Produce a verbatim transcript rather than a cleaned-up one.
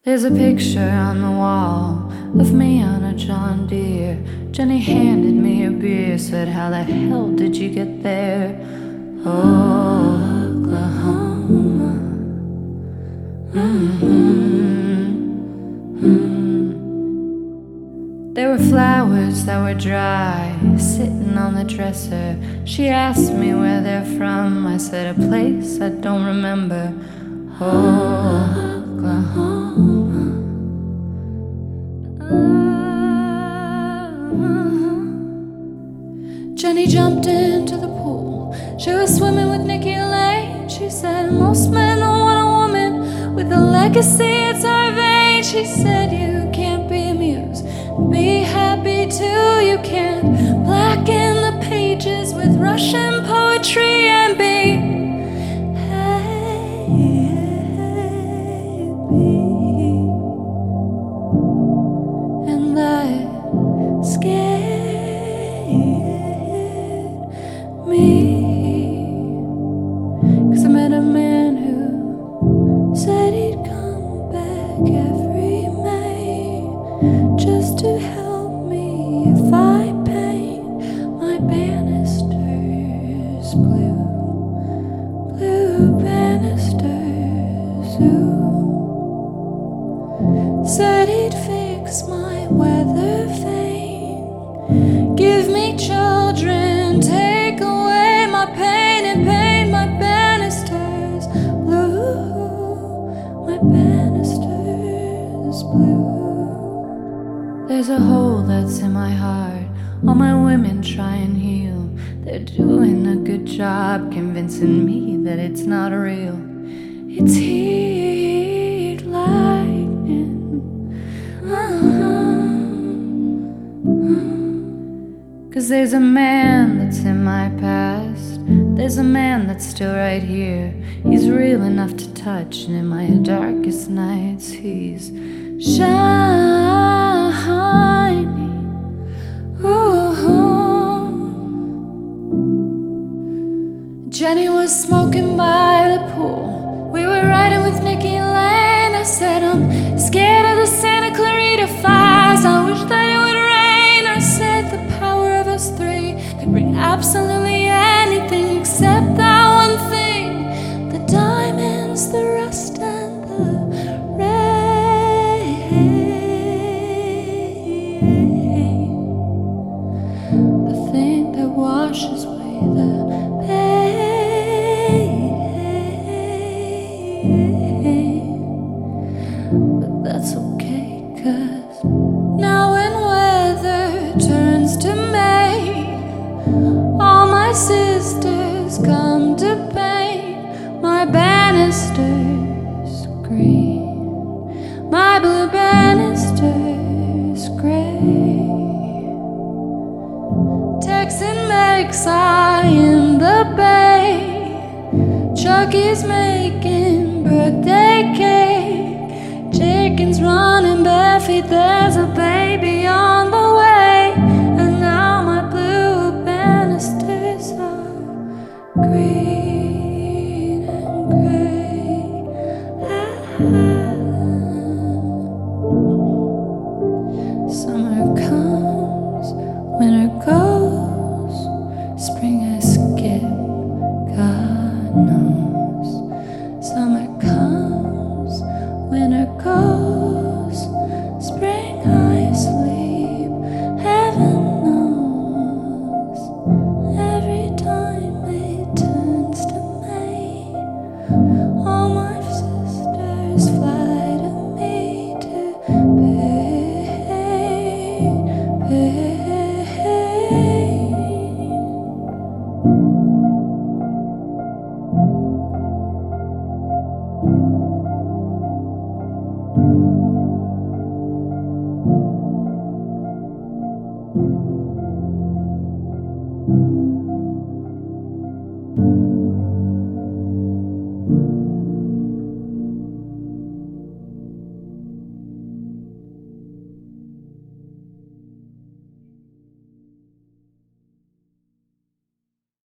There's a picture on the wall of me on a John Deere. Jenny handed me a beer, said, "How the hell did you get there?" Oklahoma. Mm-hmm. Mm-hmm. There were flowers that were dry, sitting on the dresser. She asked me where they're from. I said, "A place I don't remember." Oklahoma. Jenny jumped into the pool. She was swimming with Nikki Lane. She said, "Most men don't want a woman with a legacy, it's her vein." She said, "You can't be amused, be happy too. You can't blacken the pages with Russian poetry and be happy." And that scared me, 'cause I met a man who said he'd come back every May just to help me if I paint my banisters blue, blue banisters. Ooh. Said he'd fix my weather vane, give me children, take away my pain, and paint my banisters blue, my banisters blue. There's a hole that's in my heart. All my women try and heal. They're doing a good job convincing me that it's not real. It's heat lightning. Uh-huh. 'Cause there's a man that's in my past. There's a man that's still right here. He's real enough to touch, and in my darkest nights he's shining. Ooh. Jenny was smoking by the pool. We were riding with Nikki Lane. I said, "I'm scared of the Santa Clarita fires. I wish that it would rain." I said, "The power of us three could bring absolutely anything except that one thing: the diamonds, the rust, and the rain. The thing that washes away the pain." But that's okay, 'cause now when weather turns to May, all my sisters come to paint my banisters green, my blue banisters gray. Texan makes eye in the bay. Chucky's making birthday cake. Chickens running bare feet. There's